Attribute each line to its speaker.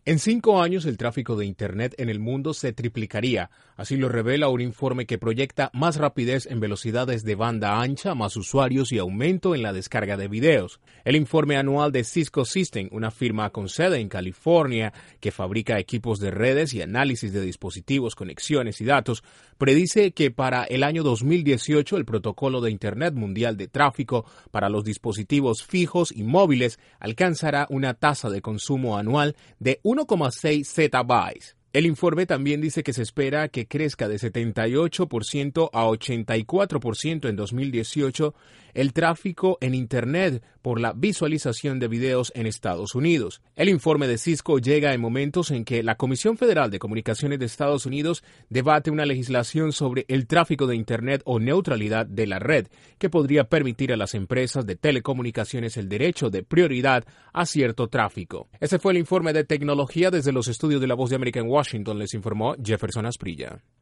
Speaker 1: En 5 años, el tráfico de Internet en el mundo se triplicaría. Así lo revela un informe que proyecta más rapidez en velocidades de banda ancha, más usuarios y aumento en la descarga de videos. El informe anual de Cisco Systems, una firma con sede en California que fabrica equipos de redes y análisis de dispositivos, conexiones y datos, predice que para el año 2018 el protocolo de Internet mundial de tráfico para los dispositivos fijos y móviles alcanzará una tasa de consumo anual de 1,6 zettabytes. El informe también dice que se espera que crezca de 78% a 84% en 2018 el tráfico en Internet por la visualización de videos en Estados Unidos. El informe de Cisco llega en momentos en que la Comisión Federal de Comunicaciones de Estados Unidos debate una legislación sobre el tráfico de Internet o neutralidad de la red, que podría permitir a las empresas de telecomunicaciones el derecho de prioridad a cierto tráfico. Ese fue el informe de tecnología desde los estudios de La Voz de América en Washington. Les informó Jefferson Asprilla.